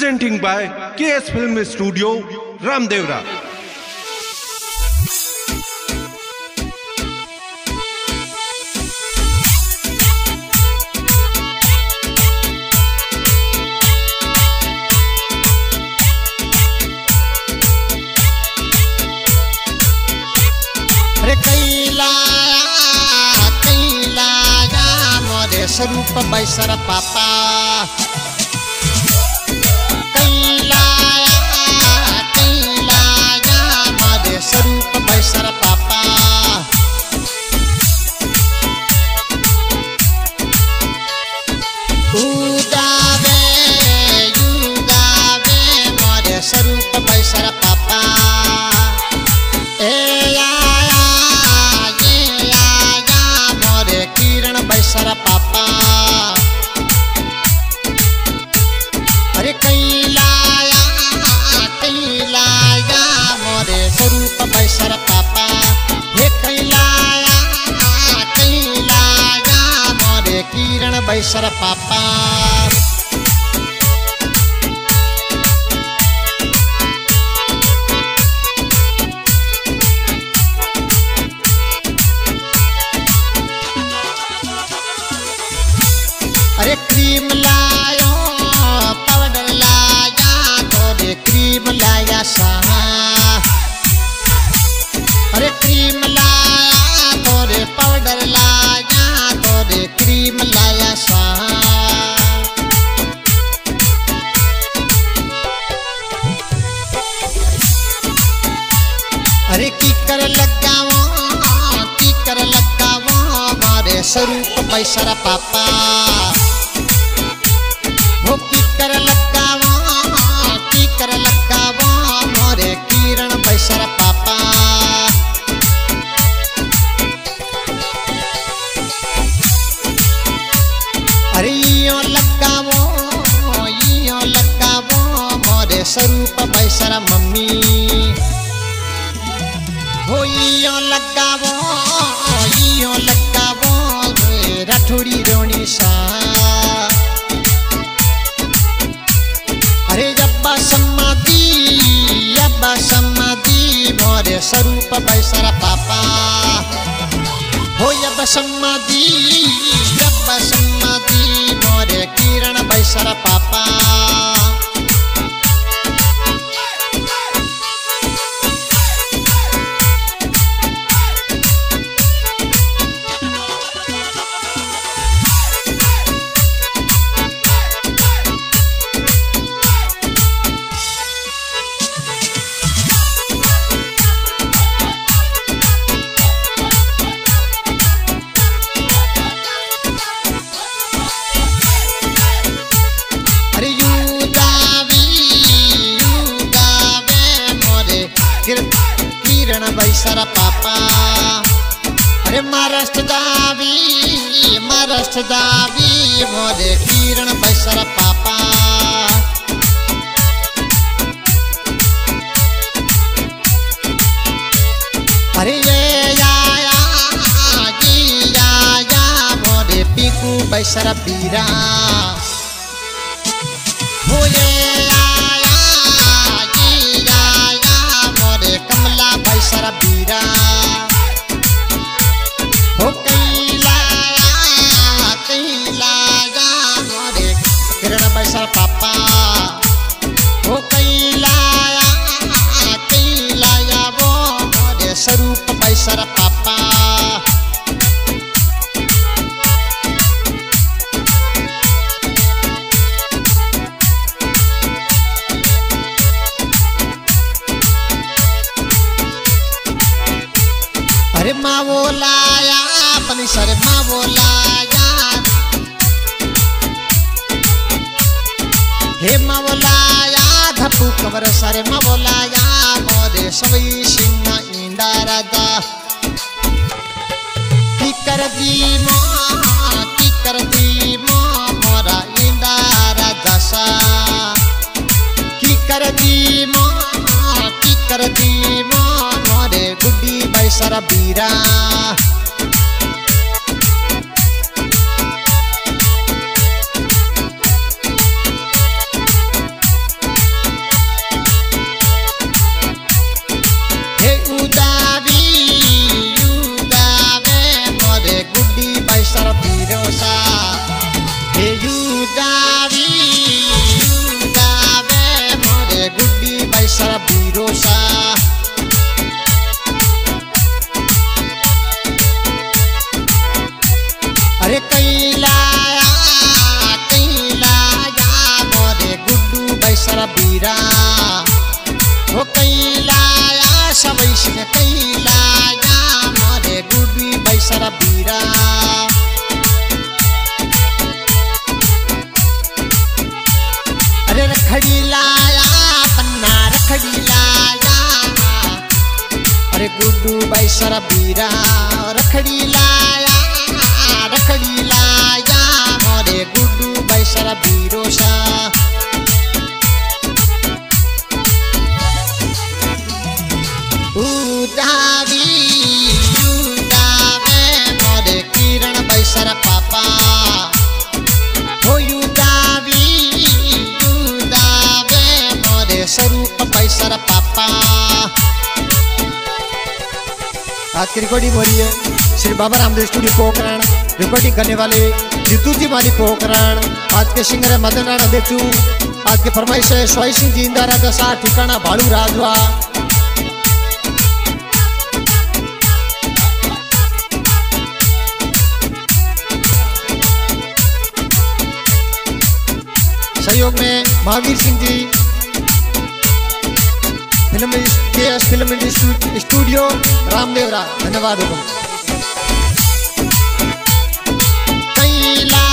presenting by KS Film Studio, Ramdevra. स्वरूप बैसर पापा कैलाया मारे स्वरूप बैसर पापा उदावे युगावे मारे स्वरूप बैसर पापा ए आया ये आया मारे किरण बैसर पापा स्वरूप बैसर पापा हे कैलाया मोरे किरण बैसर पापा अरे क्रीम लायो पाउडर लाया तोरे क्रीम लाया सा अरे क्रीम लाया तोरे पाउडर लाया तोरे क्रीम लाया सा अरे की कर लगावो मारे स्वरूप बैसर पापा हो की कर लगावो मोरे किरण बैसर पापा अरे यो लगावो मोरे स्वरूप बैसर मम्मी हो यो लगावो राठौड़ी रोणी सा अरे जब्बा समाधि मोरे स्वरूप बैसर पापा हो जब समाधि मोरे किरण बैसर पापा किरण बैसर पापा अरे महाराष्ट्र दावी मोरे किरण बैसर पापा अरे ये आया मोरे पीकू बैसर बीरा हो ये बैसर बीरा हो कैलाया मोरे किरण बैसर पापा हो कैलाया वो मोरे स्वरूप बैसर पापा अरे मावो लाया अपनी सर मावो लाया हे मावो लाया धपू कवर सर मावो लाया मोरे सवई सिंह इंदा राजा की कर दी मोरा इंदा राजा सा की कर दी मोरे गुड्डी बैसर बीरा रखड़ी लाया पन्ना रखड़ी लाया। अरे गुड्डू भाई सर बीरा रखड़ी लाया मोरे गुड्डू भाई सर बीरो सा। उदावे मोरे किरण भाई सर पापा हो। उदावे मोरे स्वरूप भाई सर पापा। आज की रिकॉर्डिंग हो रही है श्री बाबा रामदेव स्टूडियो पोखरण। रिकॉर्डिंग करने वाले जीतू जी माली पोखरण। आज के सिंगर है मदन राणा देचू। आज के फरमाइश है सोई सिंह जी इंदारा दशा ठिकाना भाड़ू राजवा। सहयोग में महावीर सिंह जी फिल्म स्टूडियो रामदेवरा। धन्यवाद। कैला